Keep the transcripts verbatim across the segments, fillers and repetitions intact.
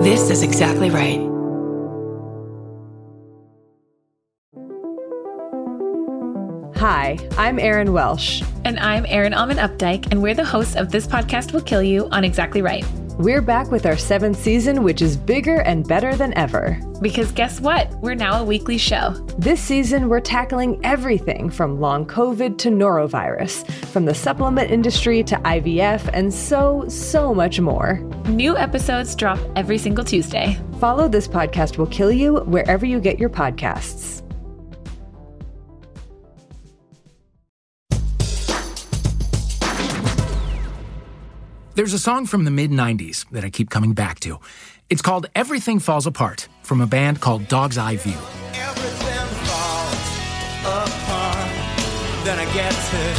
This is exactly right. Hi, I'm Erin Welsh. And I'm Erin Alman Updike, and we're the hosts of This Podcast Will Kill You on Exactly Right. We're back with our seventh season, which is bigger and better than ever. Because guess what? We're now a weekly show. This season, we're tackling everything from long COVID to norovirus, from the supplement industry to I V F, and so, so much more. New episodes drop every single Tuesday. Follow This Podcast Will Kill You wherever you get your podcasts. There's a song from the mid nineties that I keep coming back to. It's called Everything Falls Apart, from a band called Dog's Eye View. Everything falls apart, then I get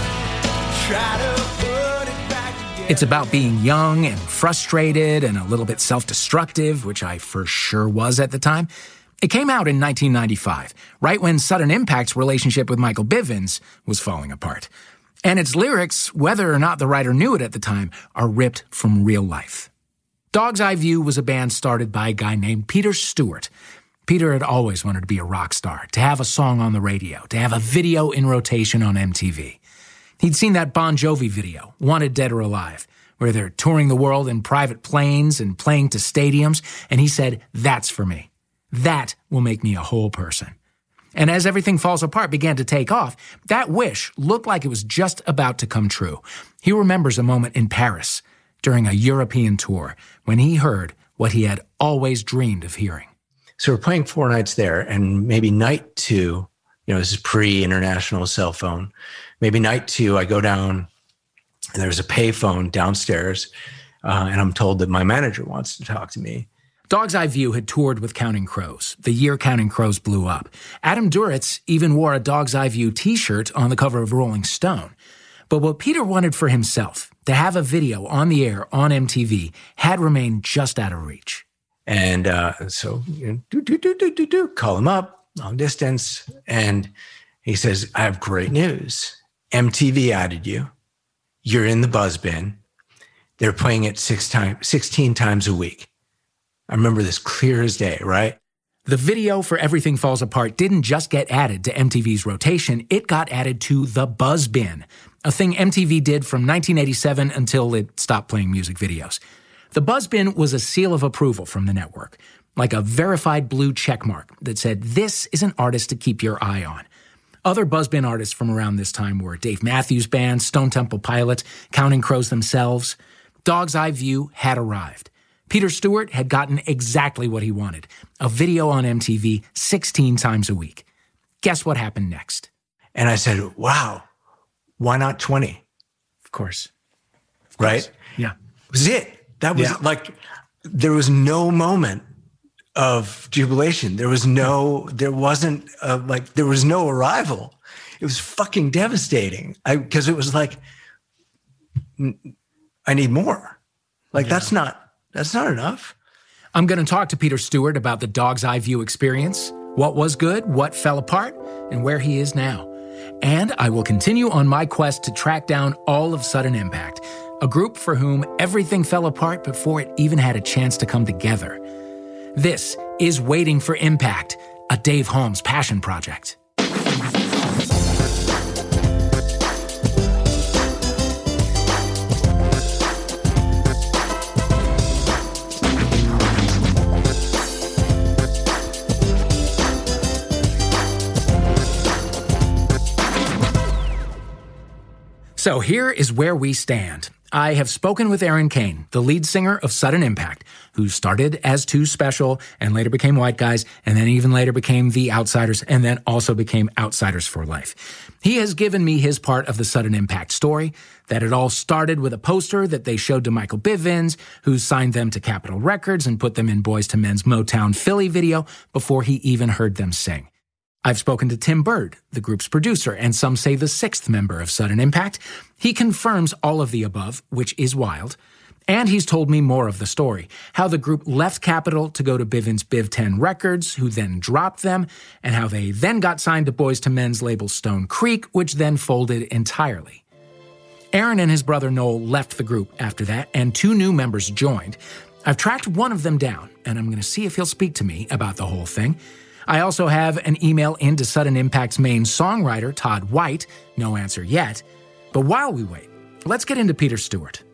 to try to put it back together. It's about being young and frustrated and a little bit self-destructive, which I for sure was at the time. It came out in nineteen ninety-five, right when Sudden Impact's relationship with Michael Bivins was falling apart. And its lyrics, whether or not the writer knew it at the time, are ripped from real life. Dog's Eye View was a band started by a guy named Peter Stewart. Peter had always wanted to be a rock star, to have a song on the radio, to have a video in rotation on M T V. He'd seen that Bon Jovi video, Wanted Dead or Alive, where they're touring the world in private planes and playing to stadiums, and he said, "That's for me. That will make me a whole person." And as Everything Falls Apart began to take off, that wish looked like it was just about to come true. He remembers a moment in Paris during a European tour when he heard what he had always dreamed of hearing. So we're playing four nights there, and maybe night two, you know, this is pre-international cell phone. Maybe night two, I go down, and there's a payphone downstairs, uh, and I'm told that my manager wants to talk to me. Dog's Eye View had toured with Counting Crows, the year Counting Crows blew up. Adam Duritz even wore a Dog's Eye View t-shirt on the cover of Rolling Stone. But what Peter wanted for himself, to have a video on the air on M T V, had remained just out of reach. And uh, so, you know, do, do, do, do, do, do, call him up, long distance, and he says, "I have great news. M T V added you. You're in the buzz bin. They're playing it six times, sixteen times a week." I remember this clear as day, right? The video for Everything Falls Apart didn't just get added to M T V's rotation, it got added to the Buzz Bin, a thing M T V did from nineteen eighty-seven until it stopped playing music videos. The Buzz Bin was a seal of approval from the network, like a verified blue checkmark that said, "This is an artist to keep your eye on." Other Buzz Bin artists from around this time were Dave Matthews Band, Stone Temple Pilots, Counting Crows themselves. Dog's Eye View had arrived. Peter Stewart had gotten exactly what he wanted, a video on M T V sixteen times a week. Guess what happened next? And I said, wow, why not twenty? Of course. Of right? course. Yeah. Was it. That was yeah. like, there was no moment of jubilation. There was no, there wasn't a, like, there was no arrival. It was fucking devastating. I, because it was like, I need more. Like, yeah. that's not, That's not enough. I'm going to talk to Peter Stewart about the Dog's Eye View experience, what was good, what fell apart, and where he is now. And I will continue on my quest to track down all of Sudden Impact, a group for whom everything fell apart before it even had a chance to come together. This is Waiting for Impact, a Dave Holmes passion project. So here is where we stand. I have spoken with Aaron Kane, the lead singer of Sudden Impact, who started as Too Special and later became White Guys, and then even later became The Outsiders, and then also became Outsiders for Life. He has given me his part of the Sudden Impact story, that it all started with a poster that they showed to Michael Bivins, who signed them to Capitol Records and put them in Boyz two Men's Motown Philly video before he even heard them sing. I've spoken to Tim Bird, the group's producer, and some say the sixth member of Sudden Impact. He confirms all of the above, which is wild. And he's told me more of the story, how the group left Capitol to go to Bivins' Biv ten Records, who then dropped them, and how they then got signed to Boyz two Men's label Stone Creek, which then folded entirely. Aaron and his brother Noel left the group after that, and two new members joined. I've tracked one of them down, and I'm going to see if he'll speak to me about the whole thing. I also have an email into Sudden Impact's main songwriter, Todd White. No answer yet. But while we wait, let's get into Peter Stewart.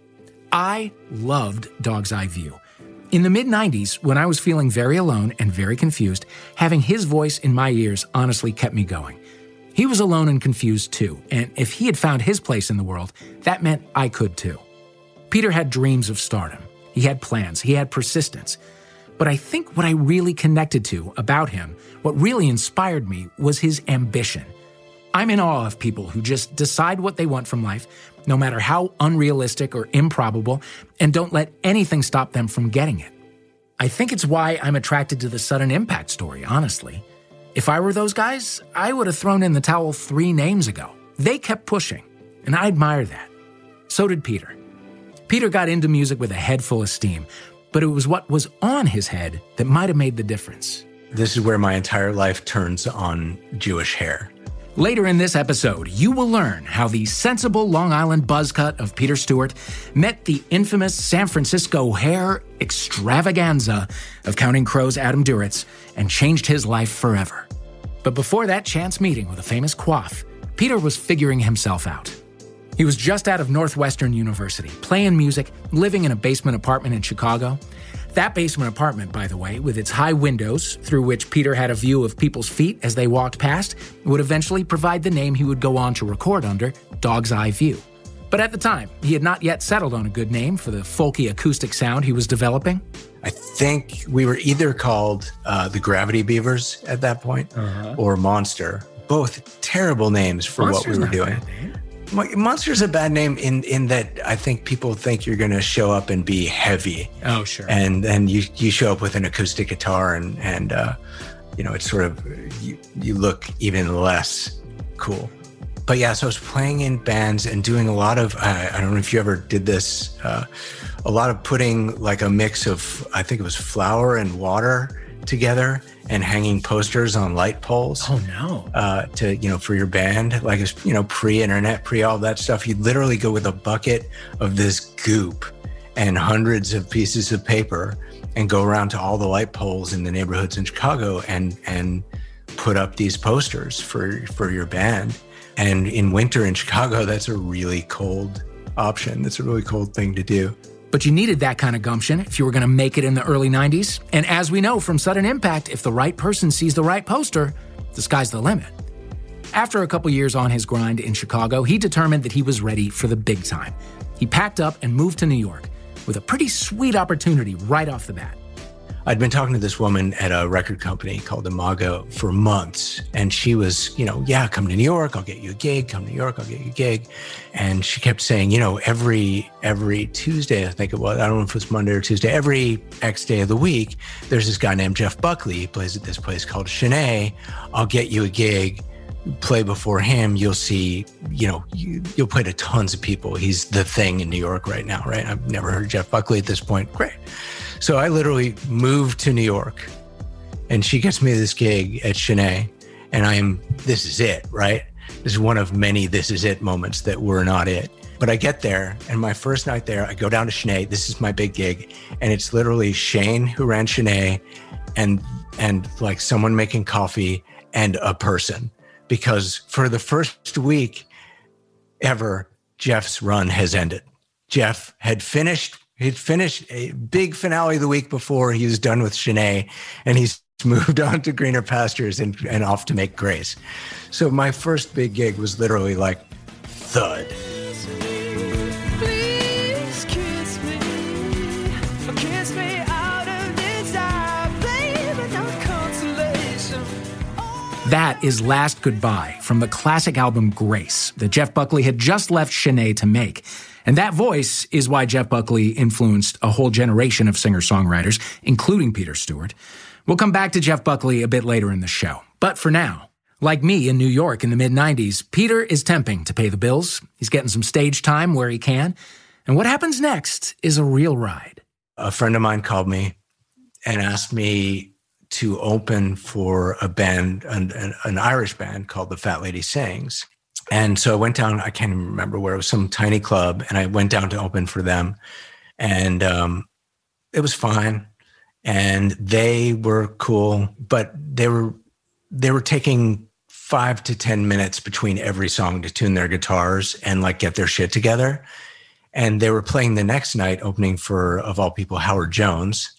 I loved Dog's Eye View. In the mid nineties, when I was feeling very alone and very confused, having his voice in my ears honestly kept me going. He was alone and confused too, and if he had found his place in the world, that meant I could too. Peter had dreams of stardom. He had plans. He had persistence. But I think what I really connected to about him, what really inspired me, was his ambition. I'm in awe of people who just decide what they want from life, no matter how unrealistic or improbable, and don't let anything stop them from getting it. I think it's why I'm attracted to the Sudden Impact story, honestly. If I were those guys, I would have thrown in the towel three names ago. They kept pushing, and I admire that. So did Peter. Peter got into music with a head full of steam, but it was what was on his head that might have made the difference. This is where my entire life turns on Jewish hair. Later in this episode, you will learn how the sensible Long Island buzz cut of Peter Stewart met the infamous San Francisco hair extravaganza of Counting Crows' Adam Duritz and changed his life forever. But before that chance meeting with a famous coif, Peter was figuring himself out. He was just out of Northwestern University, playing music, living in a basement apartment in Chicago. That basement apartment, by the way, with its high windows through which Peter had a view of people's feet as they walked past, would eventually provide the name he would go on to record under, Dog's Eye View. But at the time, he had not yet settled on a good name for the folky acoustic sound he was developing. I think we were either called uh, the Gravity Beavers at that point, uh-huh. or Monster. Both terrible names for Monster's what we were doing. Monster's a bad name in, in that I think people think you're going to show up and be heavy. Oh, sure. And then you, you show up with an acoustic guitar and, and uh, you know, it's sort of, you, you look even less cool. But yeah, so I was playing in bands and doing a lot of, uh, I don't know if you ever did this, uh, a lot of putting like a mix of, I think it was flour and water together and hanging posters on light poles. Oh no! Uh, to you know, for your band, like it's you know pre-internet, pre all that stuff. You'd literally go with a bucket of this goop and hundreds of pieces of paper and go around to all the light poles in the neighborhoods in Chicago and and put up these posters for for your band. And in winter in Chicago, that's a really cold option. That's a really cold thing to do. But you needed that kind of gumption if you were going to make it in the early nineties. And as we know from Sudden Impact, if the right person sees the right poster, the sky's the limit. After a couple years on his grind in Chicago, he determined that he was ready for the big time. He packed up and moved to New York with a pretty sweet opportunity right off the bat. I'd been talking to this woman at a record company called Imago for months. And she was, you know, yeah, come to New York, I'll get you a gig. Come to New York, I'll get you a gig. And she kept saying, you know, every every Tuesday, I think it was, I don't know if it was Monday or Tuesday, every X day of the week, there's this guy named Jeff Buckley. He plays at this place called Chenet. I'll get you a gig. Play before him, you'll see, you know, you, you'll play to tons of people. He's the thing in New York right now, right? I've never heard of Jeff Buckley at this point. Great. So I literally moved to New York and she gets me this gig at Chenet and I am, this is it, right? This is one of many this is it moments that were not it. But I get there and my first night there, I go down to Chenet. This is my big gig. And it's literally Shane who ran Chenet and, and like someone making coffee and a person. Because for the first week ever, Jeff's run has ended. Jeff had finished He'd finished a big finale the week before. He was done with Chenet and he's moved on to greener pastures and, and off to make Grace. So my first big gig was literally like thud. Please kiss me, kiss me out of desire, baby, not consolation. That is Last Goodbye from the classic album Grace that Jeff Buckley had just left Chenet to make. And that voice is why Jeff Buckley influenced a whole generation of singer-songwriters, including Peter Stewart. We'll come back to Jeff Buckley a bit later in the show. But for now, like me in New York in the mid nineties, Peter is temping to pay the bills. He's getting some stage time where he can. And what happens next is a real ride. A friend of mine called me and asked me to open for a band, an, an, an Irish band called the Fat Lady Sings. And so I went down, I can't even remember where, it was some tiny club, and I went down to open for them. And um, it was fine. And they were cool, but they were they were taking five to ten minutes between every song to tune their guitars and like get their shit together. And they were playing the next night, opening for, of all people, Howard Jones,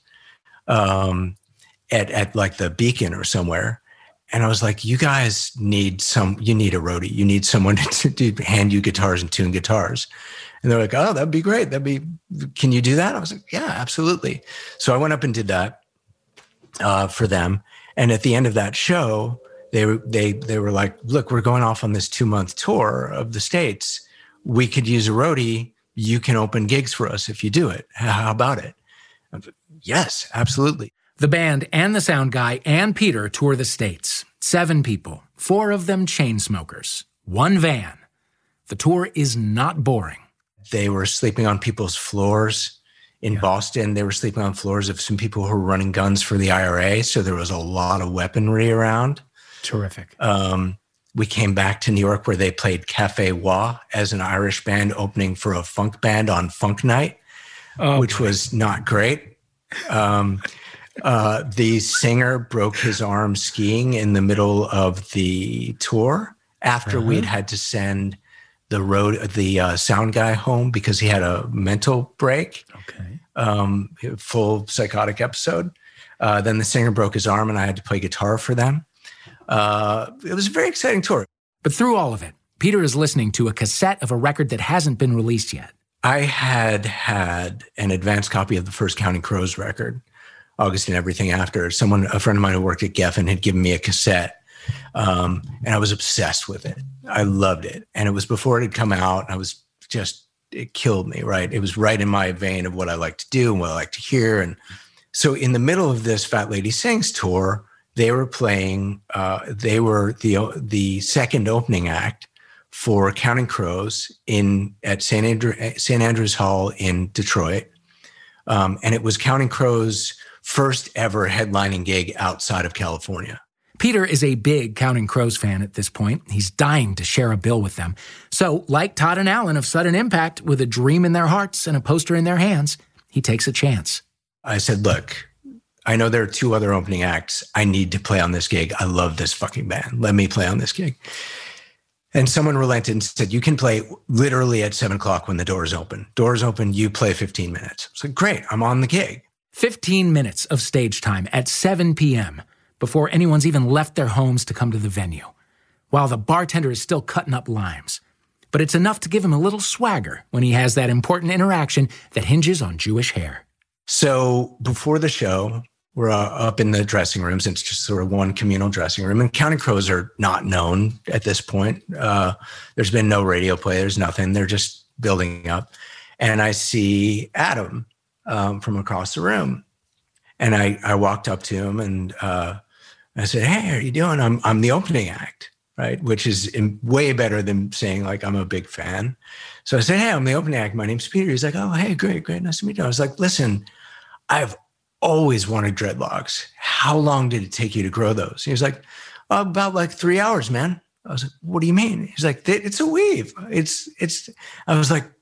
um, at at like the Beacon or somewhere. And I was like, you guys need some, you need a roadie. You need someone to, to hand you guitars and tune guitars. And they're like, oh, that'd be great. That'd be, can you do that? I was like, yeah, absolutely. So I went up and did that uh, for them. And at the end of that show, they were, they, they were like, look, we're going off on this two month tour of the States. We could use a roadie. You can open gigs for us if you do it. How about it? I was like, yes, absolutely. The band and the sound guy and Peter tour the States. Seven people, four of them chain smokers, one van. The tour is not boring. They were sleeping on people's floors. In Yeah. Boston, they were sleeping on floors of some people who were running guns for the I R A. So there was a lot of weaponry around. Terrific. Um, we came back to New York where they played Cafe Wah as an Irish band opening for a funk band on Funk Night, Oh, which boy. was not great. Um, uh, the singer broke his arm skiing in the middle of the tour after Uh-huh. we'd had to send the road, the uh, sound guy home because he had a mental break, Okay. um, full psychotic episode. Uh, then the singer broke his arm and I had to play guitar for them. Uh, it was a very exciting tour. But through all of it, Peter is listening to a cassette of a record that hasn't been released yet. I had had an advanced copy of the first Counting Crows record, August and Everything After. Someone, a friend of mine who worked at Geffen had given me a cassette. Um, and I was obsessed with it. I loved it. And it was before it had come out. And I was just, it killed me, right? It was right in my vein of what I like to do and what I like to hear. And so in the middle of this Fat Lady Sings tour, they were playing, uh, they were the the second opening act for Counting Crows in at Saint Andrew, Saint Andrews Hall in Detroit. Um, and it was Counting Crows' first ever headlining gig outside of California. Peter is a big Counting Crows fan at this point. He's dying to share a bill with them. So, like Todd and Alan of Sudden Impact, with a dream in their hearts and a poster in their hands, he takes a chance. I said, look, I know there are two other opening acts. I need to play on this gig. I love this fucking band. Let me play on this gig. And someone relented and said, you can play literally at seven o'clock when the doors open. Doors open, you play fifteen minutes. I said, great, I'm on the gig. fifteen minutes of stage time at seven p.m. before anyone's even left their homes to come to the venue, while the bartender is still cutting up limes. But it's enough to give him a little swagger when he has that important interaction that hinges on Jewish hair. So before the show, we're uh, up in the dressing rooms. It's just sort of one communal dressing room. And Counting Crows are not known at this point. Uh, there's been no radio play. There's nothing. They're just building up. And I see Adam um, from across the room. And I, I walked up to him and uh, I said, hey, how are you doing? I'm, I'm the opening act, right? Which is in, way better than saying like, I'm a big fan. So I said, hey, I'm the opening act. My name's Peter. He's like, oh, hey, great, great. Nice to meet you. I was like, listen, I've always wanted dreadlocks. How long did it take you to grow those? He was like, oh, about like three hours, man. I was like, what do you mean? He's like, it's a weave. It's, it's, I was like,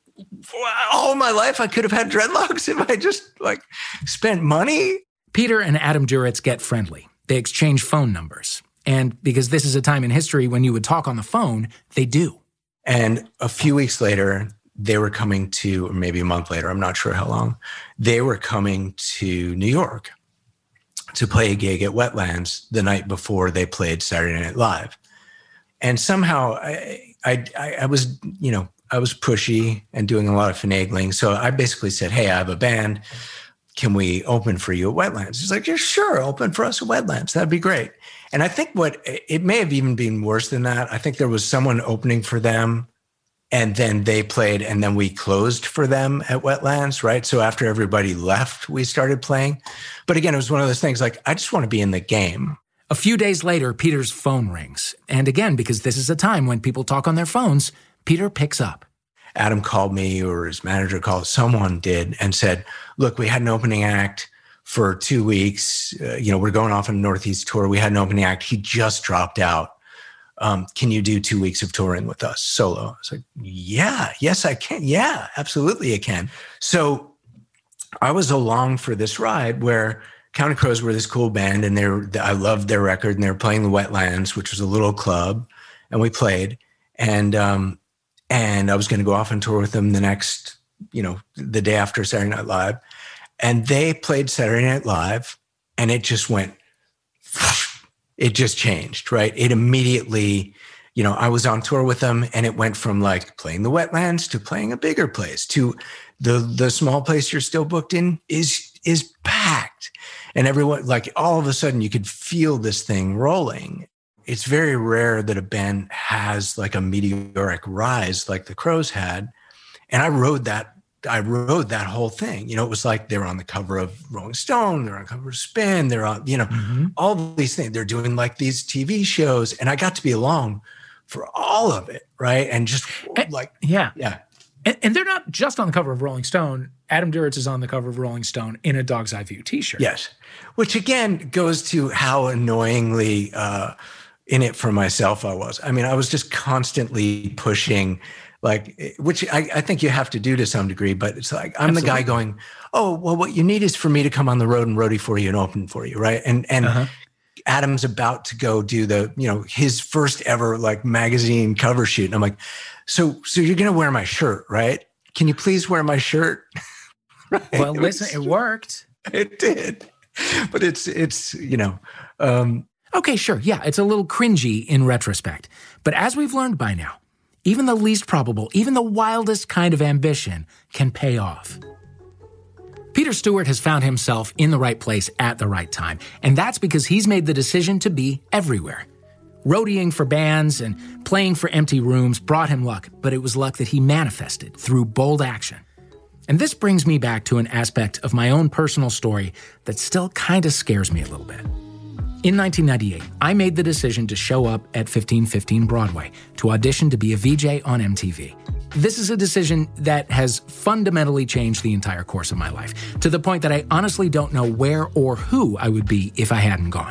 all my life I could have had dreadlocks if I just like spent money. Peter and Adam Duritz get friendly. They exchange phone numbers. And because this is a time in history when you would talk on the phone, they do. And a few weeks later, they were coming to, or maybe a month later, I'm not sure how long, they were coming to New York to play a gig at Wetlands the night before they played Saturday Night Live. And somehow I, I, I was, you know, I was pushy and doing a lot of finagling. So I basically said, hey, I have a band. Can we open for you at Wetlands? He's like, yeah, sure, open for us at Wetlands. That'd be great. And I think what, it may have even been worse than that. I think there was someone opening for them and then they played and then we closed for them at Wetlands, right? So after everybody left, we started playing. But again, it was one of those things like, I just want to be in the game. A few days later, Peter's phone rings. And again, because this is a time when people talk on their phones, Peter picks up. Adam called me or his manager called, someone did, and said, look, we had an opening act for two weeks. Uh, you know, we're going off on a Northeast tour. We had an opening act. He just dropped out. Um, can you do two weeks of touring with us solo? I was like, yeah, yes, I can. Yeah, absolutely I can. So I was along for this ride where Counting Crows were this cool band, and they were, I loved their record, and they were playing the Wetlands, which was a little club, and we played. And um, and I was going to go off on tour with them the next, you know, the day after Saturday Night Live. And they played Saturday Night Live, and it just went, it just changed, right? It immediately, you know, I was on tour with them, and it went from like playing the Wetlands to playing a bigger place to the the small place you're still booked in is is packed. And everyone, like, all of a sudden you could feel this thing rolling. It's very rare that a band has like a meteoric rise like the Crows had. And I rode that, I rode that whole thing. You know, it was like they were on the cover of Rolling Stone, they're on the cover of Spin, they're on, you know, mm-hmm. all these things. They're doing like these T V shows. And I got to be along for all of it, right? And just and, like, yeah. Yeah. And, and they're not just on the cover of Rolling Stone. Adam Duritz is on the cover of Rolling Stone in a Dog's Eye View t-shirt. Yes. Which again goes to how annoyingly uh, in it for myself I was. I mean, I was just constantly pushing, like, which I, I think you have to do to some degree, but it's like, I'm Absolutely. the guy going, oh, well, what you need is for me to come on the road and roadie for you and open for you, right? And and uh-huh. Adam's about to go do the, you know, his first ever like magazine cover shoot. And I'm like, so so you're going to wear my shirt, right? Can you please wear my shirt? Right? Well, it listen, was, it worked. It did. But it's, it's you know. Um, okay, sure. Yeah, it's a little cringy in retrospect. But as we've learned by now, even the least probable, even the wildest kind of ambition can pay off. Peter Stewart has found himself in the right place at the right time. And that's because he's made the decision to be everywhere. Roadieing for bands and playing for empty rooms brought him luck, but it was luck that he manifested through bold action. And this brings me back to an aspect of my own personal story that still kind of scares me a little bit. In nineteen ninety-eight, I made the decision to show up at fifteen fifteen Broadway to audition to be a V J on M T V. This is a decision that has fundamentally changed the entire course of my life, to the point that I honestly don't know where or who I would be if I hadn't gone.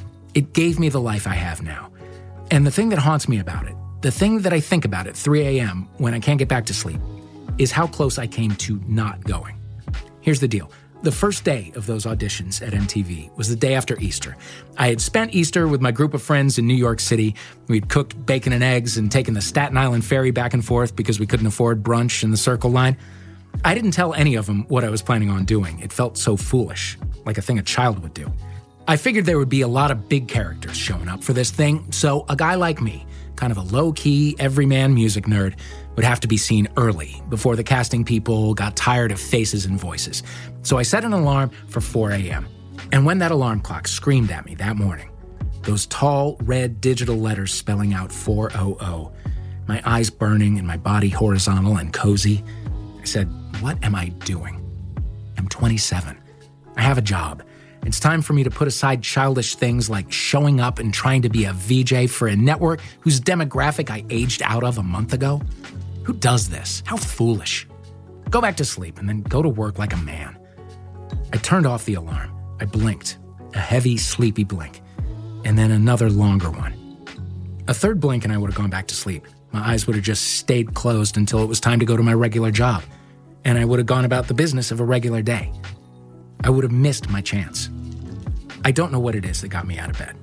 It gave me the life I have now. And the thing that haunts me about it, the thing that I think about at three a.m. when I can't get back to sleep, is how close I came to not going. Here's the deal. The first day of those auditions at M T V was the day after Easter. I had spent Easter with my group of friends in New York City. We'd cooked bacon and eggs and taken the Staten Island ferry back and forth because we couldn't afford brunch in the Circle Line. I didn't tell any of them what I was planning on doing. It felt so foolish, like a thing a child would do. I figured there would be a lot of big characters showing up for this thing, so a guy like me, kind of a low-key, everyman music nerd, would have to be seen early, before the casting people got tired of faces and voices. So I set an alarm for four a.m. And when that alarm clock screamed at me that morning, those tall, red digital letters spelling out four hundred, my eyes burning and my body horizontal and cozy, I said, what am I doing? I'm twenty-seven. I have a job. It's time for me to put aside childish things like showing up and trying to be a V J for a network whose demographic I aged out of a month ago. Who does this? How foolish. Go back to sleep and then go to work like a man. I turned off the alarm. I blinked, a heavy, sleepy blink, and then another longer one. A third blink and I would have gone back to sleep. My eyes would have just stayed closed until it was time to go to my regular job, and I would have gone about the business of a regular day. I would have missed my chance. I don't know what it is that got me out of bed.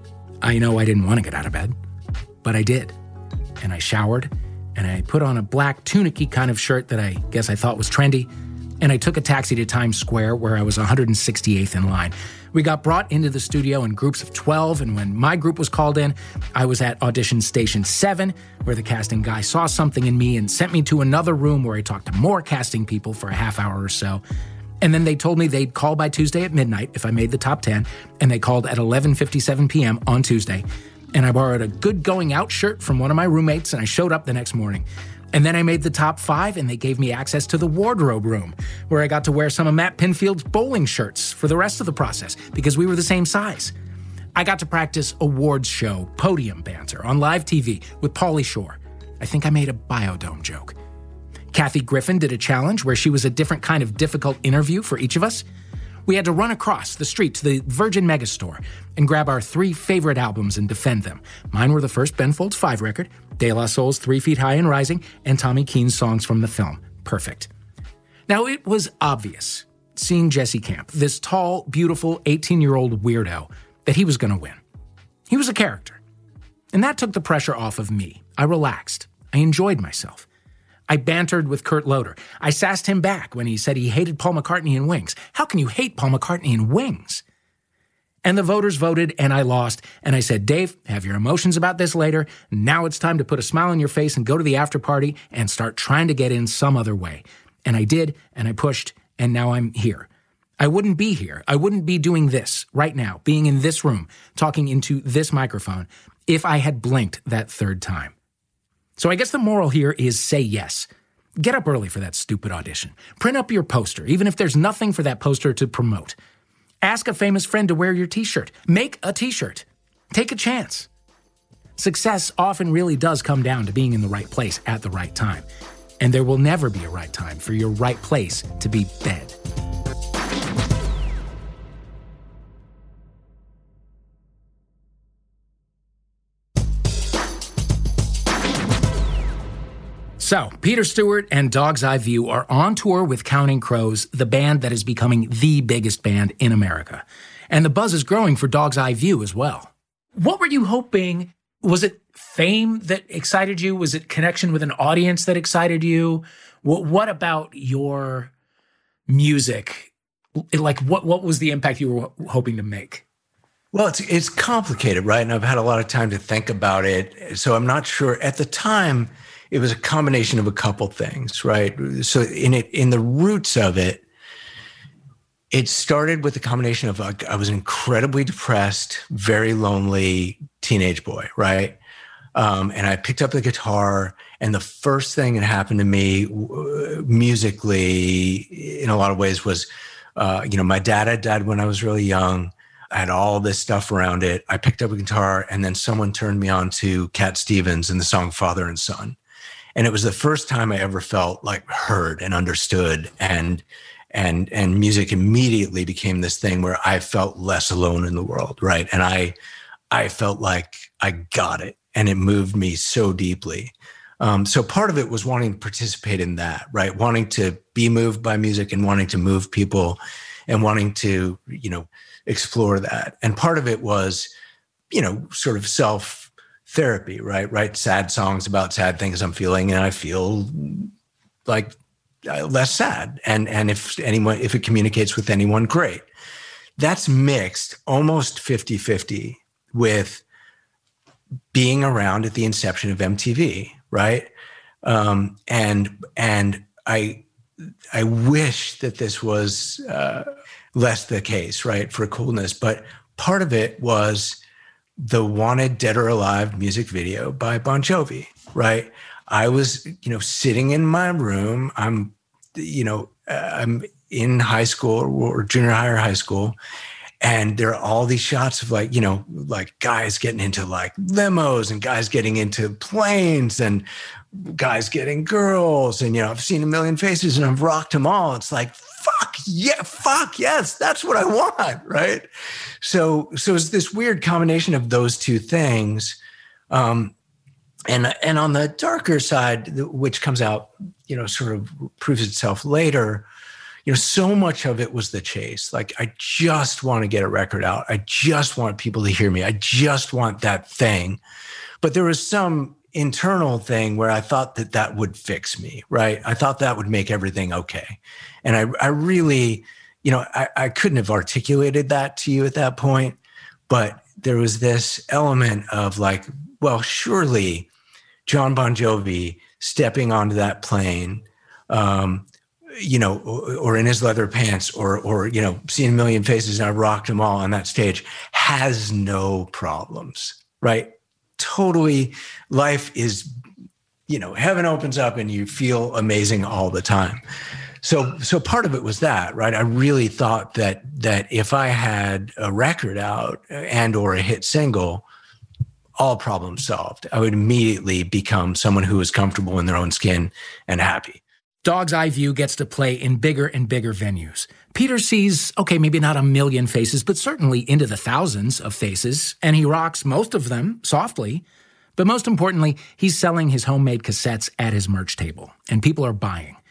I know I didn't want to get out of bed, but I did. And I showered, and I put on a black tunic-y kind of shirt that I guess I thought was trendy, and I took a taxi to Times Square where I was one hundred sixty-eighth in line. We got brought into the studio in groups of twelve, and when my group was called in, I was at audition station seven, where the casting guy saw something in me and sent me to another room where I talked to more casting people for a half hour or so. And then they told me they'd call by Tuesday at midnight if I made the top ten, and they called at eleven fifty-seven p.m. on Tuesday. And I borrowed a good going out shirt from one of my roommates, and I showed up the next morning. And then I made the top five, and they gave me access to the wardrobe room, where I got to wear some of Matt Pinfield's bowling shirts for the rest of the process, because we were the same size. I got to practice awards show podium banter on live T V with Pauly Shore. I think I made a Biodome joke. Kathy Griffin did a challenge where she was a different kind of difficult interview for each of us. We had to run across the street to the Virgin Megastore and grab our three favorite albums and defend them. Mine were the first Ben Folds five record, De La Soul's Three Feet High and Rising, and Tommy Keane's songs from the film, Perfect. Now, it was obvious seeing Jesse Camp, this tall, beautiful eighteen-year-old weirdo, that he was going to win. He was a character. And that took the pressure off of me. I relaxed. I enjoyed myself. I bantered with Kurt Loder. I sassed him back when he said he hated Paul McCartney and Wings. How can you hate Paul McCartney and Wings? And the voters voted, and I lost. And I said, Dave, have your emotions about this later. Now it's time to put a smile on your face and go to the after party and start trying to get in some other way. And I did, and I pushed, and now I'm here. I wouldn't be here. I wouldn't be doing this right now, being in this room, talking into this microphone, if I had blinked that third time. So I guess the moral here is say yes. Get up early for that stupid audition. Print up your poster, even if there's nothing for that poster to promote. Ask a famous friend to wear your t-shirt. Make a t-shirt. Take a chance. Success often really does come down to being in the right place at the right time. And there will never be a right time for your right place to be dead. So, Peter Stewart and Dog's Eye View are on tour with Counting Crows, the band that is becoming the biggest band in America. And the buzz is growing for Dog's Eye View as well. What were you hoping? Was it fame that excited you? Was it connection with an audience that excited you? What, what about your music? Like, what, what was the impact you were hoping to make? Well, it's it's complicated, right? And I've had a lot of time to think about it. So I'm not sure. At the time, it was a combination of a couple things, right? So in it, in the roots of it, it started with a combination of like, I was an incredibly depressed, very lonely teenage boy, right? Um, and I picked up the guitar, and the first thing that happened to me uh, musically, in a lot of ways, was, uh, you know, my dad had died when I was really young. I had all this stuff around it. I picked up a guitar, and then someone turned me on to Cat Stevens and the song Father and Son. And it was the first time I ever felt like heard and understood, and and and music immediately became this thing where I felt less alone in the world, right? And I I felt like I got it, and it moved me so deeply. Um, so part of it was wanting to participate in that, right? Wanting to be moved by music and wanting to move people and wanting to, you know, explore that. And part of it was, you know, sort of self therapy, right? Write sad songs about sad things I'm feeling, and I feel like less sad. And and if anyone, if it communicates with anyone, great. That's mixed almost fifty-fifty with being around at the inception of M T V, right? Um, and and I I wish that this was uh, less the case, right, for coolness. But part of it was the Wanted Dead or Alive music video by Bon Jovi, right? I was, you know, sitting in my room. I'm, you know, I'm in high school or junior high or high school. And there are all these shots of like, you know, like guys getting into like limos and guys getting into planes and guys getting girls. And, you know, I've seen a million faces and I've rocked them all. It's like, fuck yeah, fuck yes, that's what I want, right? So, so it's this weird combination of those two things, um, and and on the darker side, which comes out, you know, sort of proves itself later. You know, so much of it was the chase. Like, I just want to get a record out. I just want people to hear me. I just want that thing. But there was some internal thing where I thought that that would fix me, right? I thought that would make everything okay. And I, I really, you know, I, I couldn't have articulated that to you at that point, but there was this element of like, well, surely John Bon Jovi stepping onto that plane, um, you know, or, or in his leather pants, or, or, you know, seeing a million faces and I rocked them all on that stage, has no problems, right? Totally, life is, you know, heaven opens up and you feel amazing all the time. So, so part of it was that, right? I really thought that that if I had a record out and or a hit single, all problems solved. I would immediately become someone who was comfortable in their own skin and happy. Dog's Eye View gets to play in bigger and bigger venues. Peter sees, okay, maybe not a million faces, but certainly into the thousands of faces, and he rocks most of them softly. But most importantly, he's selling his homemade cassettes at his merch table, and people are buying.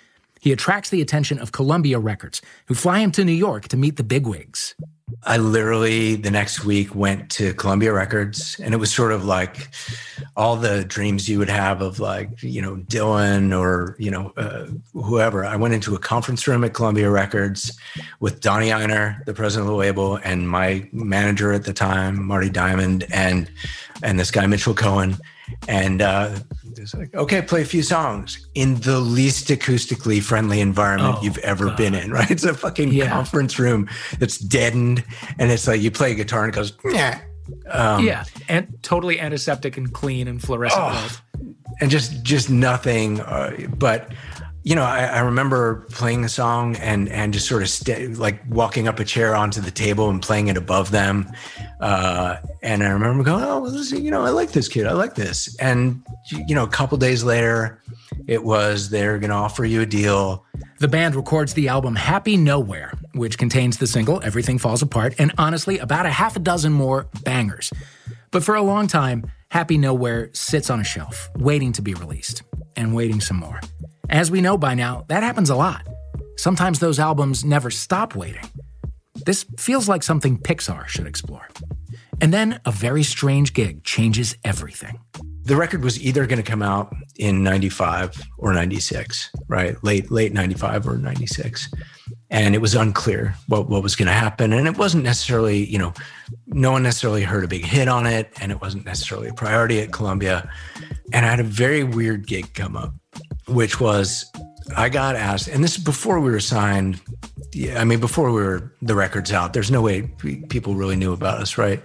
he attracts the attention of Columbia Records, who fly him to New York to meet the bigwigs. I literally, the next week, went to Columbia Records, and it was sort of like all the dreams you would have of, like, you know, Dylan or, you know, uh, whoever. I went into a conference room at Columbia Records with Donnie Ienner, the president of the label, and my manager at the time, Marty Diamond, and and this guy, Mitchell Cohen. And uh, it's like, okay, play a few songs in the least acoustically friendly environment Oh, you've ever God. been in, right? It's a fucking Yeah. conference room that's deadened. And it's like you play a guitar and it goes, yeah. Um, yeah, and totally antiseptic and clean and fluorescent Oh. light. and just just nothing. Uh, but you know, I, I remember playing the song and and just sort of st- like walking up a chair onto the table and playing it above them. Uh, and I remember going, oh, well, this, you know, I like this kid. I like this. And you know, a couple days later, it was they're going to offer you a deal. The band records the album Happy Nowhere, which contains the single Everything Falls Apart, and honestly, about a half a dozen more bangers. But for a long time, Happy Nowhere sits on a shelf, waiting to be released, and waiting some more. As we know by now, that happens a lot. Sometimes those albums never stop waiting. This feels like something Pixar should explore. And then a very strange gig changes everything. The record was either going to come out in ninety-five or ninety-six, right? Late, late ninety-five or ninety-six. And it was unclear what, what was going to happen. And it wasn't necessarily, you know, no one necessarily heard a big hit on it. And it wasn't necessarily a priority at Columbia. And I had a very weird gig come up, which was I got asked, and this is before we were signed. Yeah, I mean, before we were the record's out, there's no way people really knew about us, right?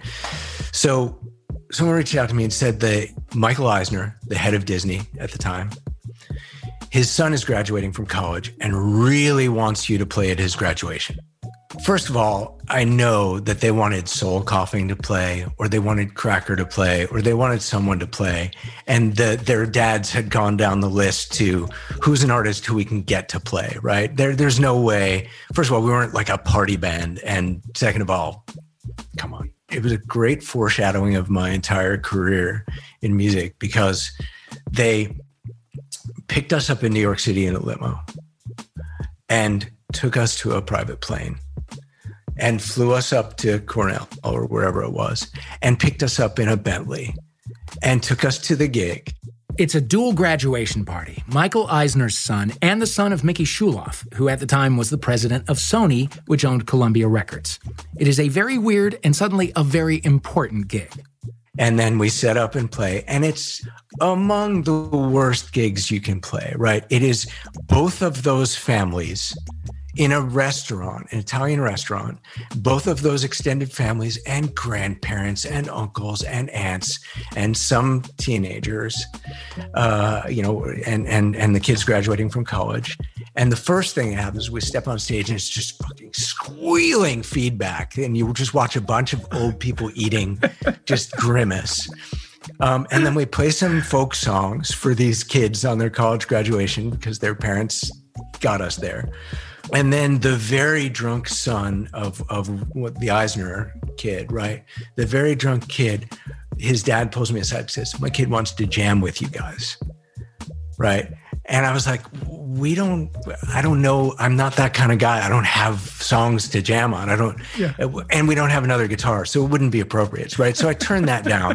So someone reached out to me and said that Michael Eisner, the head of Disney at the time, his son is graduating from college and really wants you to play at his graduation. First of all, I know that they wanted Soul Coughing to play, or they wanted Cracker to play, or they wanted someone to play. And the, their dads had gone down the list to who's an artist who we can get to play, right? There, there's no way. First of all, we weren't like a party band. And second of all, come on. It was a great foreshadowing of my entire career in music because they picked us up in New York City in a limo and took us to a private plane and flew us up to Cornell or wherever it was and picked us up in a Bentley and took us to the gig. It's a dual graduation party. Michael Eisner's son and the son of Mickey Shuloff, who at the time was the president of Sony, which owned Columbia Records. It is a very weird and suddenly a very important gig. And then we set up and play, and it's among the worst gigs you can play, right? It is both of those families in a restaurant, an Italian restaurant, both of those extended families and grandparents and uncles and aunts and some teenagers, uh, you know, and, and, and the kids graduating from college. And the first thing that happens is we step on stage and it's just fucking squealing feedback. And you just watch a bunch of old people eating, just grimace. Um, and then we play some folk songs for these kids on their college graduation because their parents got us there. And then the very drunk son of, of what the Eisner kid, right? The very drunk kid, his dad pulls me aside and says, my kid wants to jam with you guys, right? And I was like, we don't, I don't know. I'm not that kind of guy. I don't have songs to jam on. I don't, yeah. And we don't have another guitar, so it wouldn't be appropriate, right? So I turned that down.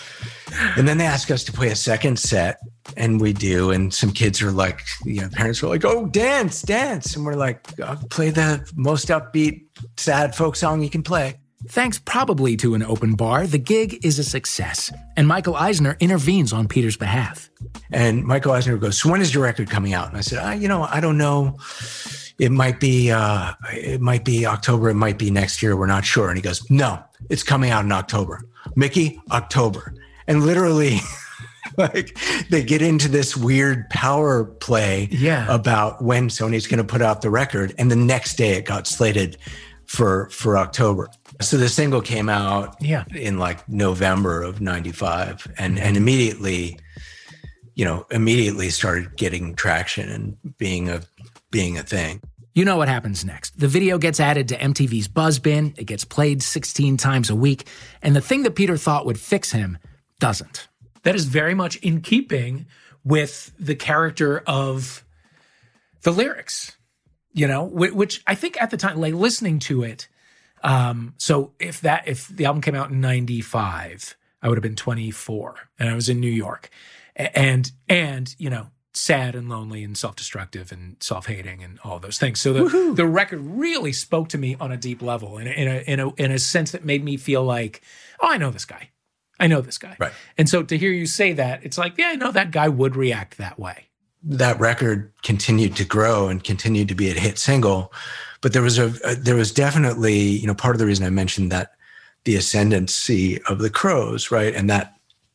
And then they ask us to play a second set, and we do. And some kids are like, you know, parents were like, oh, dance, dance. And we're like, I'll play the most upbeat, sad folk song you can play. Thanks probably to an open bar, the gig is a success. And Michael Eisner intervenes on Peter's behalf. And Michael Eisner goes, so when is your record coming out? And I said, ah, you know, I don't know. It might be, uh, it might be October. It might be next year. We're not sure. And he goes, no, it's coming out in October. Mickey, October. And literally, like, they get into this weird power play yeah. about when Sony's going to put out the record. And the next day it got slated for, for October. So the single came out yeah. in like November of ninety-five and, and immediately, you know, immediately started getting traction and being a, being a thing. You know what happens next. The video gets added to M T V's Buzzbin. It gets played sixteen times a week. And the thing that Peter thought would fix him doesn't. That is very much in keeping with the character of the lyrics, you know, which I think at the time, like listening to it. Um, so if that, if the album came out in ninety-five, I would have been twenty-four and I was in New York and, and, you know, sad and lonely and self-destructive and self-hating and all those things. So the, Woohoo. the record really spoke to me on a deep level in a, in a, in a, in a sense that made me feel like, oh, I know this guy. I know this guy. Right. And so to hear you say that, it's like, yeah, I know that guy would react that way. That record continued to grow and continued to be a hit single. But there was a, a there was definitely, you know, part of the reason I mentioned that the ascendancy of the Crowes, right? And that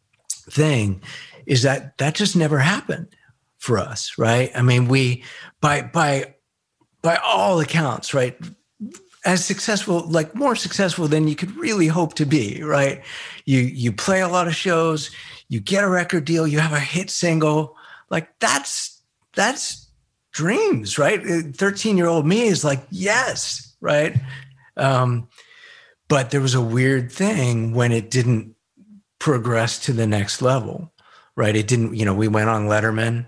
thing is that that just never happened for us, right? I mean, we, by, by, by all accounts, right? As successful, like more successful than you could really hope to be, right? You, you play a lot of shows, you get a record deal, you have a hit single, like that's, that's dreams, right? thirteen year old me is like, yes, right? Um, but there was a weird thing when it didn't progress to the next level, right? It didn't, you know, we went on Letterman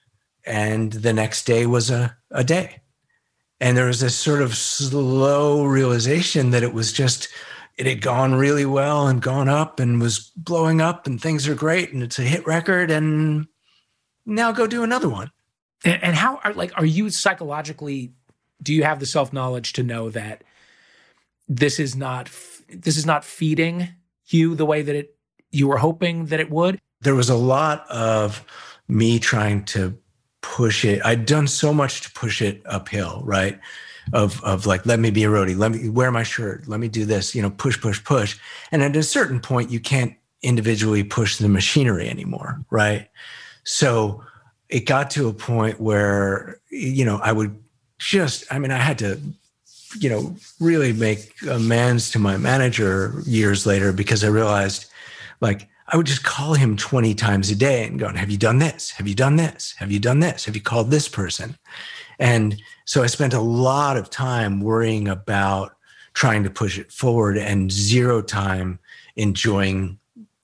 and the next day was a, a day. And there was this sort of slow realization that it was just, it had gone really well and gone up and was blowing up and things are great and it's a hit record and now go do another one. And, and how are, like, are you psychologically, do you have the self-knowledge to know that this is not, this is not feeding you the way that it, you were hoping that it would? There was a lot of me trying to push it. I'd done so much to push it uphill, right? Of, of like, let me be a roadie. Let me wear my shirt. Let me do this, you know, push, push, push. And at a certain point, you can't individually push the machinery anymore, right? So it got to a point where, you know, I would just, I mean, I had to, you know, really make amends to my manager years later because I realized, like, I would just call him twenty times a day and go, have you done this? Have you done this? Have you done this? Have you called this person? And so I spent a lot of time worrying about trying to push it forward and zero time enjoying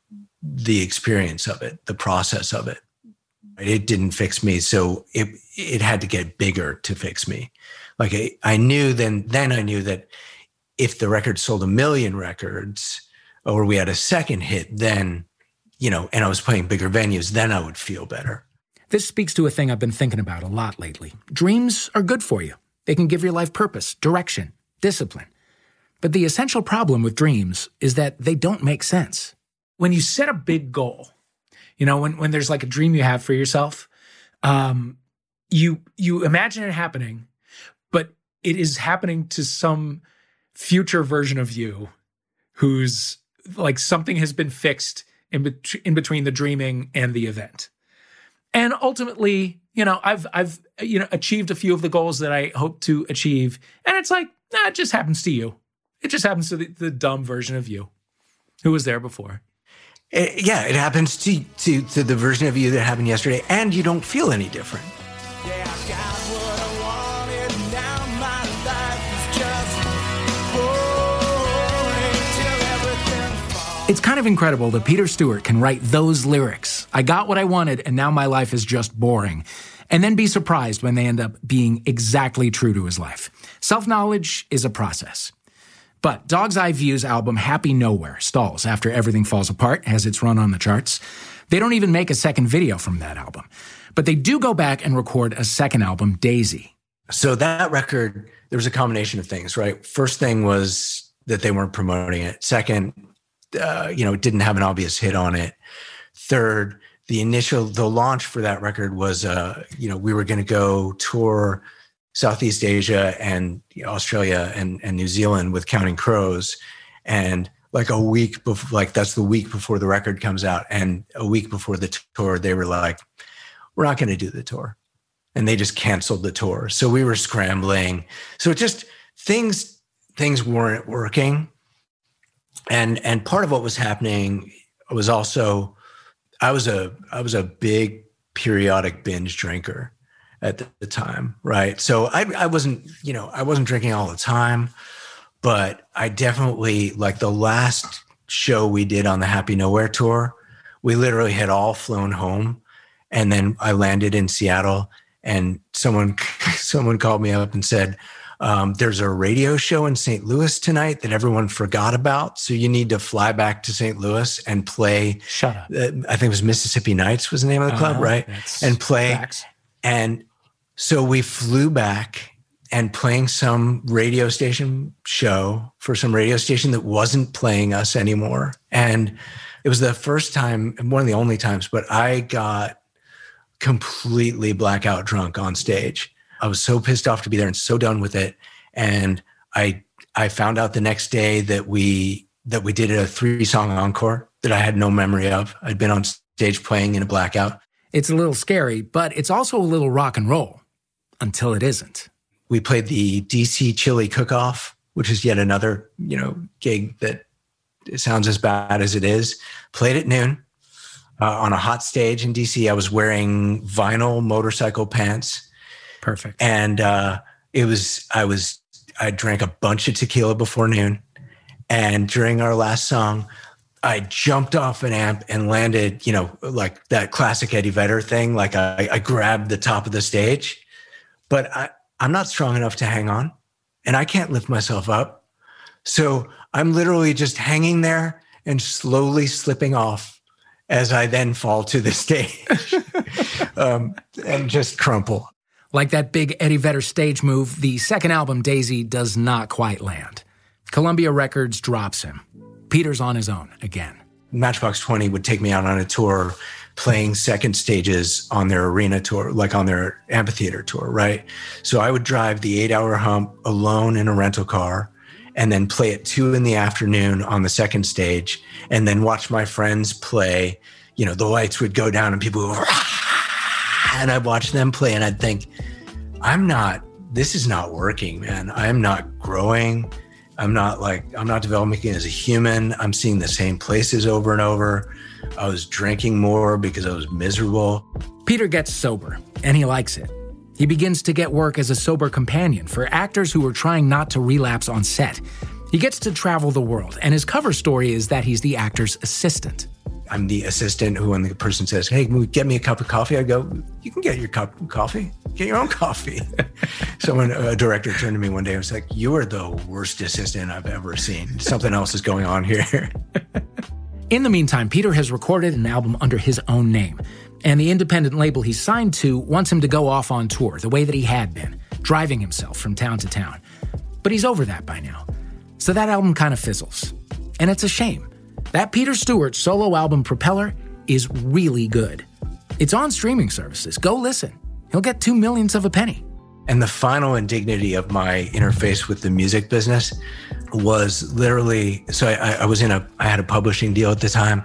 the experience of it, the process of it. It didn't fix me. So it it had to get bigger to fix me. Like I, I knew then, then I knew that if the record sold a million records or we had a second hit, then, you know, and I was playing bigger venues, then I would feel better. This speaks to a thing I've been thinking about a lot lately. Dreams are good for you. They can give your life purpose, direction, discipline. But the essential problem with dreams is that they don't make sense. When you set a big goal, you know, when, when there's like a dream you have for yourself, um, you you imagine it happening, but it is happening to some future version of you who's like something has been fixed in, bet- in between the dreaming and the event. And ultimately, you know, I've, I've, you know, achieved a few of the goals that I hope to achieve. And it's like, nah, it just happens to you. It just happens to the, the dumb version of you who was there before. It, yeah, it happens to, to, to the version of you that happened yesterday, and you don't feel any different. Yeah, I got what I wanted, now my life is just boring till everything falls. It's kind of incredible that Peter Stewart can write those lyrics, I got what I wanted and now my life is just boring, and then be surprised when they end up being exactly true to his life. Self-knowledge is a process. But Dog's Eye View's album Happy Nowhere stalls after Everything Falls Apart has its run on the charts. They don't even make a second video from that album. But they do go back and record a second album, Daisy. So that record, there was a combination of things, right? First thing was that they weren't promoting it. Second, uh, you know, it didn't have an obvious hit on it. Third, the initial, the launch for that record was, uh, you know, we were going to go tour Southeast Asia and Australia and, and New Zealand with Counting Crows. And like a week before, like that's the week before the record comes out. And a week before the tour, they were like, we're not going to do the tour. And they just canceled the tour. So we were scrambling. So it just things, things weren't working. And, and part of what was happening was also, I was a, I was a big periodic binge drinker at the time, right? So I, I wasn't, you know, I wasn't drinking all the time, but I definitely, like the last show we did on the Happy Nowhere tour, we literally had all flown home. And then I landed in Seattle and someone someone called me up and said, um, there's a radio show in Saint Louis tonight that everyone forgot about. So you need to fly back to Saint Louis and play. Shut up. Uh, I think it was Mississippi Nights was the name of the club, uh, right? And play. Facts. And so we flew back and playing some radio station show for some radio station that wasn't playing us anymore. And it was the first time, one of the only times, but I got completely blackout drunk on stage. I was so pissed off to be there and so done with it. And I I found out the next day that we that we did a three-song encore that I had no memory of. I'd been on stage playing in a blackout. It's a little scary, but it's also a little rock and roll until it isn't. We played the D C Chili Cook-Off, which is yet another, you know, gig that it sounds as bad as it is. Played at noon uh, on a hot stage in D C. I was wearing vinyl motorcycle pants. Perfect. And uh, it was, I was, I drank a bunch of tequila before noon. And during our last song, I jumped off an amp and landed, you know, like that classic Eddie Vedder thing. Like I, I grabbed the top of the stage, but I, I'm not strong enough to hang on and I can't lift myself up. So I'm literally just hanging there and slowly slipping off as I then fall to the stage um, and just crumple. Like that big Eddie Vedder stage move, the second album, Daisy, does not quite land. Columbia Records drops him. Peter's on his own again. Matchbox twenty would take me out on a tour playing second stages on their arena tour, like on their amphitheater tour, right? So I would drive the eight-hour hump alone in a rental car and then play at two in the afternoon on the second stage and then watch my friends play. You know, the lights would go down and people would go, and I'd watch them play and I'd think, I'm not, this is not working, man. I'm not growing. I'm not like, I'm not developing as a human. I'm seeing the same places over and over. I was drinking more because I was miserable. Peter gets sober, and he likes it. He begins to get work as a sober companion for actors who are trying not to relapse on set. He gets to travel the world, and his cover story is that he's the actor's assistant. I'm the assistant who, when the person says, hey, can we get me a cup of coffee? I go, you can get your cup of coffee. Get your own coffee. Someone, a director turned to me one day and was like, you are the worst assistant I've ever seen. Something else is going on here. In the meantime, Peter has recorded an album under his own name, and the independent label he's signed to wants him to go off on tour the way that he had been, driving himself from town to town. But he's over that by now. So that album kind of fizzles. And it's a shame. That Peter Stewart solo album, Propeller, is really good. It's on streaming services. Go listen. He'll get two millionths of a penny. And the final indignity of my interface with the music business was literally, so I, I was in a, I had a publishing deal at the time,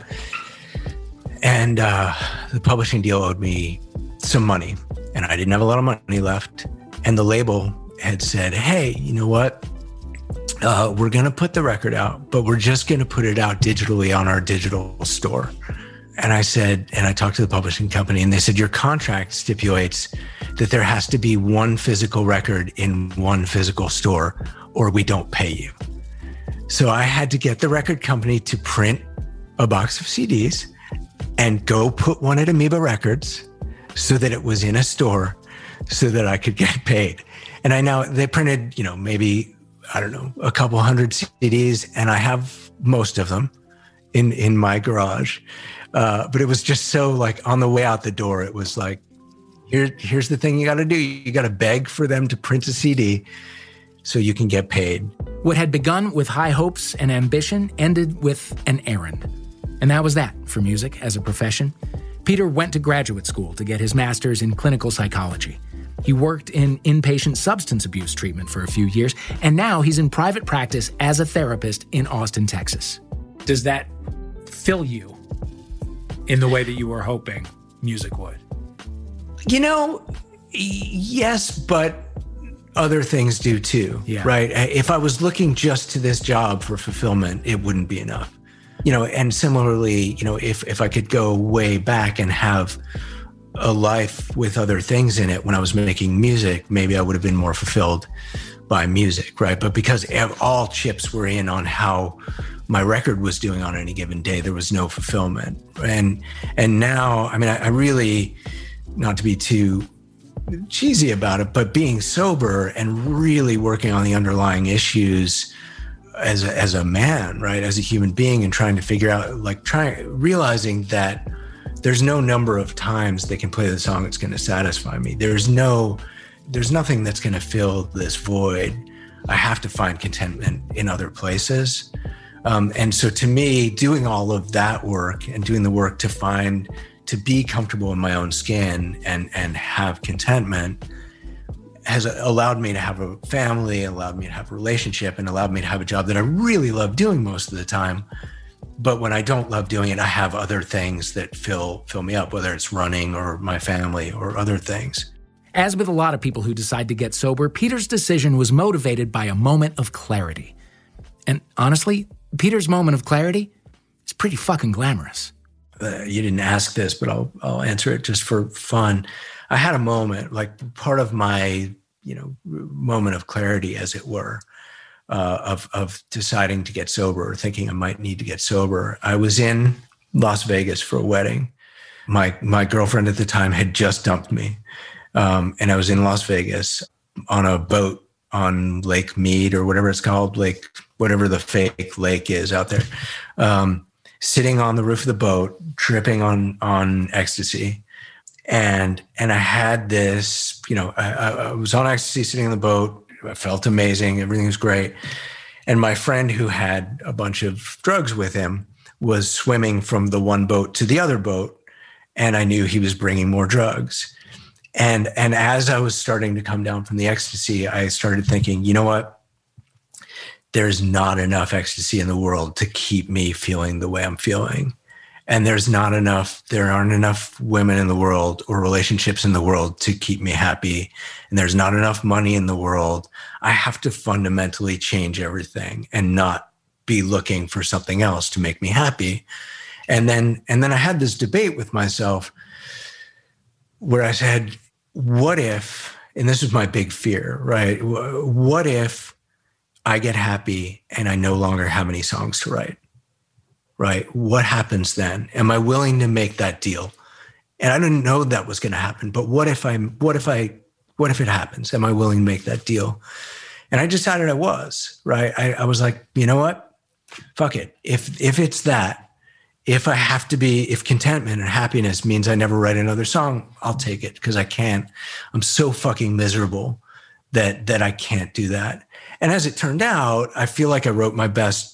and uh, the publishing deal owed me some money, and I didn't have a lot of money left. And the label had said, hey, you know what? Uh, we're going to put the record out, but we're just going to put it out digitally on our digital store. And I said, and I talked to the publishing company, and they said, your contract stipulates that there has to be one physical record in one physical store, or we don't pay you. So I had to get the record company to print a box of C Ds and go put one at Amoeba Records so that it was in a store so that I could get paid. And I know they printed, you know, maybe, I don't know, a couple hundred C Ds, and I have most of them in, in my garage. Uh, but it was just so like on the way out the door, it was like, here, here's the thing you got to do. You got to beg for them to print a C D so you can get paid. What had begun with high hopes and ambition ended with an errand. And that was that for music as a profession. Peter went to graduate school to get his master's in clinical psychology. He worked in inpatient substance abuse treatment for a few years, and now he's in private practice as a therapist in Austin, Texas. Does that fill you in the way that you were hoping music would? You know, yes, but other things do too, yeah. Right? If I was looking just to this job for fulfillment, it wouldn't be enough. You know, and similarly, you know, if, if I could go way back and have a life with other things in it when I was making music, maybe I would have been more fulfilled by music, right? But because all chips were in on how my record was doing on any given day, there was no fulfillment. And and now, I mean, I, I really, not to be too cheesy about it, but being sober and really working on the underlying issues as a, as a man, right, as a human being, and trying to figure out, like, trying realizing that there's no number of times they can play the song that's going to satisfy me. There's no, there's nothing that's going to fill this void. I have to find contentment in other places. Um, and so to me, doing all of that work and doing the work to find, to be comfortable in my own skin and, and have contentment has allowed me to have a family, allowed me to have a relationship, and allowed me to have a job that I really love doing most of the time. But when I don't love doing it, I have other things that fill fill me up, whether it's running or my family or other things. As with a lot of people who decide to get sober, Peter's decision was motivated by a moment of clarity. And honestly, Peter's moment of clarity is pretty fucking glamorous. Uh, you didn't ask this, but I'll I'll answer it just for fun. I had a moment, like part of my, you know, moment of clarity, as it were, uh, of of deciding to get sober, or thinking I might need to get sober. I was in Las Vegas for a wedding. My my girlfriend at the time had just dumped me, um, and I was in Las Vegas on a boat on Lake Mead, or whatever it's called, Lake whatever the fake lake is out there. Um, sitting on the roof of the boat, tripping on on ecstasy. And and I had this, you know, I, I was on ecstasy sitting on the boat. I felt amazing. Everything was great. And my friend, who had a bunch of drugs with him, was swimming from the one boat to the other boat. And I knew he was bringing more drugs. And, and as I was starting to come down from the ecstasy, I started thinking, you know what? There's not enough ecstasy in the world to keep me feeling the way I'm feeling. And there's not enough, there aren't enough women in the world or relationships in the world to keep me happy. And there's not enough money in the world. I have to fundamentally change everything and not be looking for something else to make me happy. And then, and then I had this debate with myself where I said, what if, and this is my big fear, right? What if I get happy and I no longer have any songs to write? Right? What happens then? Am I willing to make that deal? And I didn't know that was going to happen, but what if I'm, what if I, what if it happens? Am I willing to make that deal? And I decided I was, right? I, I was like, you know what? Fuck it. If, if it's that, if I have to be, if contentment and happiness means I never write another song, I'll take it, because I can't. I'm so fucking miserable that, that I can't do that. And as it turned out, I feel like I wrote my best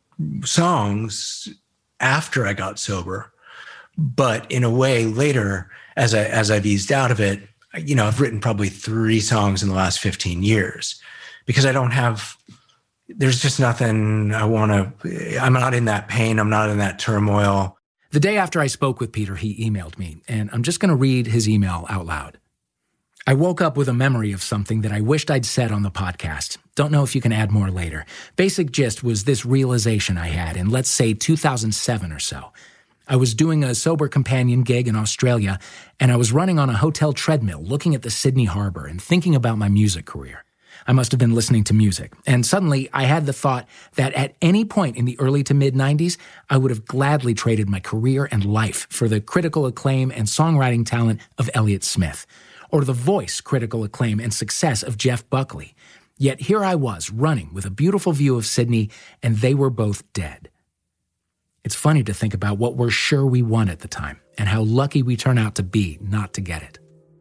songs after I got sober, but in a way later, as I, as I've eased out of it, you know, I've written probably three songs in the last fifteen years, because I don't have, there's just nothing I want to, I'm not in that pain. I'm not in that turmoil. The day after I spoke with Peter, he emailed me, and I'm just going to read his email out loud. I woke up with a memory of something that I wished I'd said on the podcast. Don't know if you can add more later. Basic gist was this realization I had in, let's say, two thousand seven or so. I was doing a sober companion gig in Australia, and I was running on a hotel treadmill looking at the Sydney Harbor and thinking about my music career. I must have been listening to music, and suddenly I had the thought that at any point in the early to mid-nineties, I would have gladly traded my career and life for the critical acclaim and songwriting talent of Elliott Smith, or the voice, critical acclaim, and success of Jeff Buckley. Yet here I was, running with a beautiful view of Sydney, and they were both dead. It's funny to think about what we're sure we want at the time, and how lucky we turn out to be not to get it.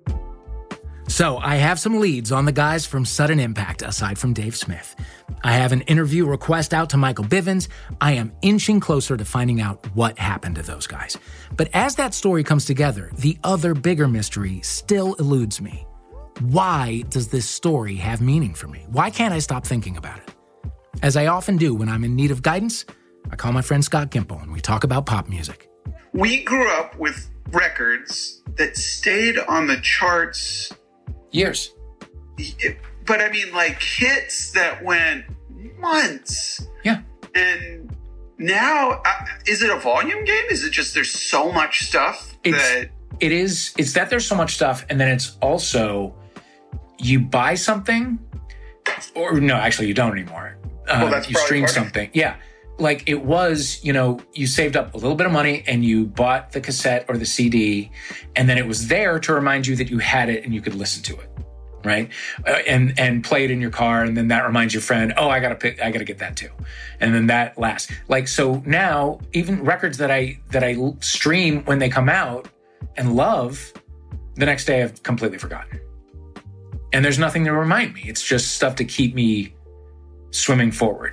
So I have some leads on the guys from Sudden Impact, aside from Dave Smith. I have an interview request out to Michael Bivins. I am inching closer to finding out what happened to those guys. But as that story comes together, the other bigger mystery still eludes me. Why does this story have meaning for me? Why can't I stop thinking about it? As I often do when I'm in need of guidance, I call my friend Scott Gimple and we talk about pop music. We grew up with records that stayed on the charts years. But I mean, like hits that went months. Yeah. And now, uh, is it a volume game? Is it just there's so much stuff it's, that... It is. It's that there's so much stuff. And then it's also, you buy something, or no, actually you don't anymore. Well, uh, that's you probably stream part of it. something. Yeah. like it was, you know, you saved up a little bit of money and you bought the cassette or the C D, and then it was there to remind you that you had it and you could listen to it, right? Uh, and and play it in your car, and then that reminds your friend, oh, I gotta pick, I gotta get that too, and then that lasts. Like so now, even records that I that I stream when they come out and love, the next day I've completely forgotten, and there's nothing to remind me. It's just stuff to keep me swimming forward.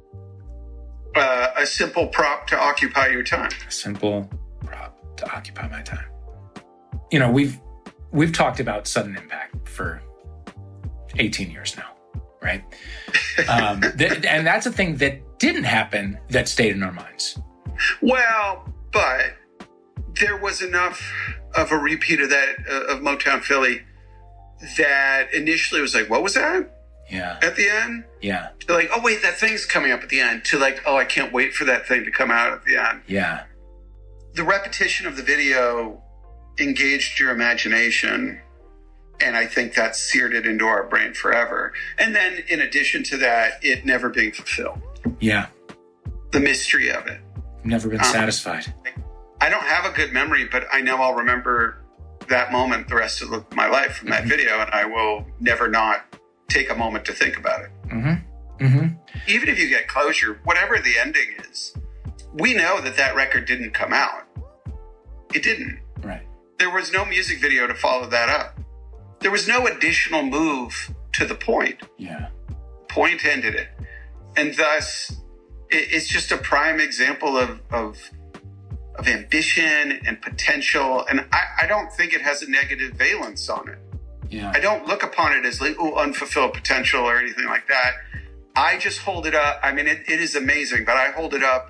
Uh, a simple prop to occupy your time. A simple prop to occupy my time. You know, we've we've talked about Sudden Impact for eighteen years now, right? um, th- and that's a thing that didn't happen that stayed in our minds. Well, but there was enough of a repeat of that, uh, of Motown Philly, that initially was like, what was that? Yeah. At the end? Yeah. To like, oh, wait, that thing's coming up at the end. To like, oh, I can't wait for that thing to come out at the end. Yeah. The repetition of the video engaged your imagination, and I think that seared it into our brain forever. And then in addition to that, it never being fulfilled. Yeah. The mystery of it. Never been um, satisfied. I don't have a good memory, but I know I'll remember that moment the rest of my life from that mm-hmm. video, and I will never not take a moment to think about it. Mm-hmm. Mm-hmm. Even if you get closure, whatever the ending is, we know that that record didn't come out. It didn't. Right. There was no music video to follow that up. There was no additional move to the point. Yeah. Point ended it. And thus, it, it's just a prime example of, of, of ambition and potential. And I, I don't think it has a negative valence on it. Yeah. I don't look upon it as like, oh, unfulfilled potential or anything like that. I just hold it up. I mean, it, it is amazing, but I hold it up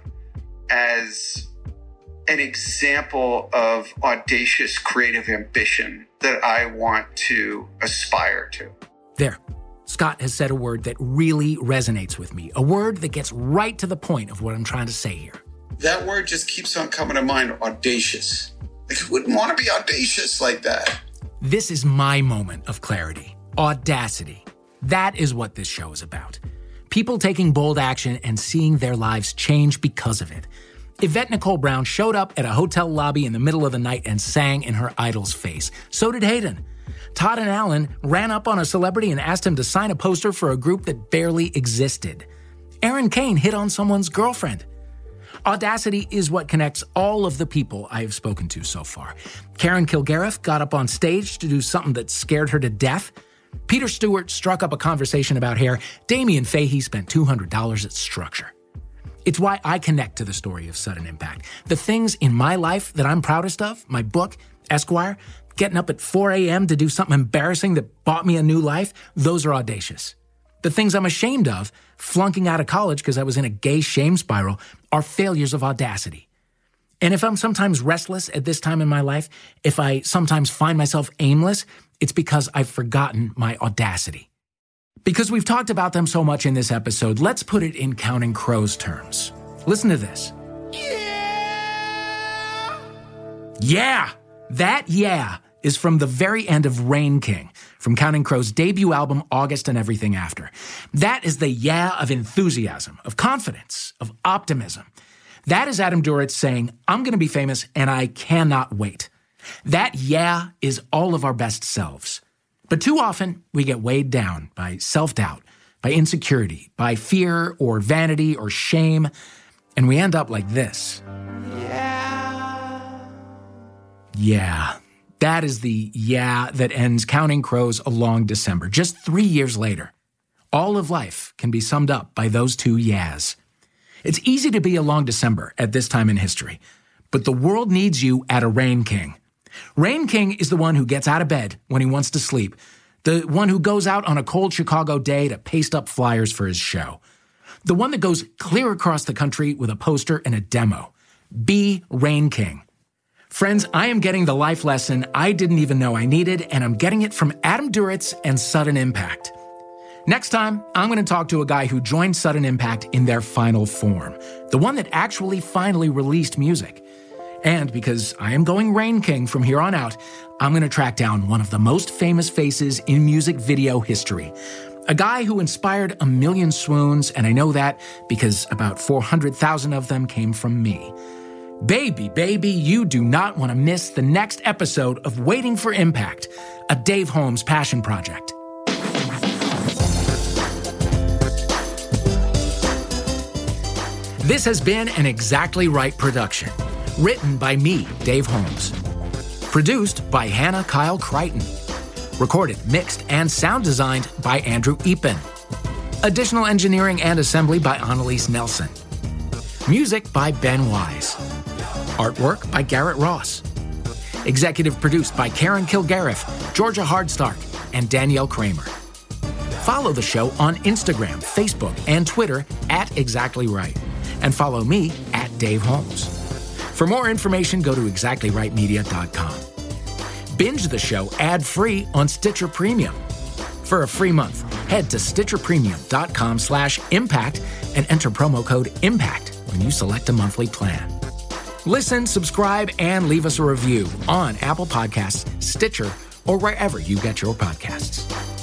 as an example of audacious creative ambition that I want to aspire to. There. Scott has said a word that really resonates with me, a word that gets right to the point of what I'm trying to say here. That word just keeps on coming to mind, audacious. Like, who wouldn't want to be audacious like that? This is my moment of clarity. Audacity. That is what this show is about. People taking bold action and seeing their lives change because of it. Yvette Nicole Brown showed up at a hotel lobby in the middle of the night and sang in her idol's face. So did Hayden. Todd and Alan ran up on a celebrity and asked him to sign a poster for a group that barely existed. Aaron Kane hit on someone's girlfriend. Audacity is what connects all of the people I have spoken to so far. Karen Kilgariff got up on stage to do something that scared her to death. Peter Stewart struck up a conversation about hair. Damien Fahey spent two hundred dollars at Structure. It's why I connect to the story of Sudden Impact. The things in my life that I'm proudest of, my book, Esquire, getting up at four a.m. to do something embarrassing that bought me a new life, those are audacious. The things I'm ashamed of, flunking out of college because I was in a gay shame spiral, are failures of audacity. And if I'm sometimes restless at this time in my life, if I sometimes find myself aimless, it's because I've forgotten my audacity. Because we've talked about them so much in this episode, let's put it in Counting Crows terms. Listen to this. Yeah! Yeah! That yeah is from the very end of Rain King, from Counting Crows' debut album, August and Everything After. That is the yeah of enthusiasm, of confidence, of optimism. That is Adam Duritz saying, I'm going to be famous and I cannot wait. That yeah is all of our best selves. But too often, we get weighed down by self-doubt, by insecurity, by fear or vanity or shame, and we end up like this. Yeah. Yeah. That is the yeah that ends Counting Crows A Long December, just three years later. All of life can be summed up by those two yeahs. It's easy to be a long December at this time in history, but the world needs you at a Rain King. Rain King is the one who gets out of bed when he wants to sleep, the one who goes out on a cold Chicago day to paste up flyers for his show, the one that goes clear across the country with a poster and a demo. Be Rain King. Friends, I am getting the life lesson I didn't even know I needed, and I'm getting it from Adam Duritz and Sudden Impact. Next time, I'm going to talk to a guy who joined Sudden Impact in their final form, the one that actually finally released music. And because I am going Rain King from here on out, I'm going to track down one of the most famous faces in music video history, A guy who inspired a million swoons, and I know that because about four hundred thousand of them came from me. Baby, baby, you do not want to miss the next episode of Waiting for Impact, a Dave Holmes passion project. This has been an Exactly Right production, written by me, Dave Holmes. Produced by Hannah Kyle Crichton. Recorded, mixed, and sound designed by Andrew Epen. Additional engineering and assembly by Annalise Nelson. Music by Ben Wise. Artwork by Garrett Ross. Executive produced by Karen Kilgariff, Georgia Hardstark, and Danielle Kramer. Follow the show on Instagram, Facebook, and Twitter at Exactly Right. And follow me at Dave Holmes. For more information, go to exactly right media dot com. Binge the show ad-free on Stitcher Premium. For a free month, head to stitcherpremium.com slash impact and enter promo code IMPACT when you select a monthly plan. Listen, subscribe, and leave us a review on Apple Podcasts, Stitcher, or wherever you get your podcasts.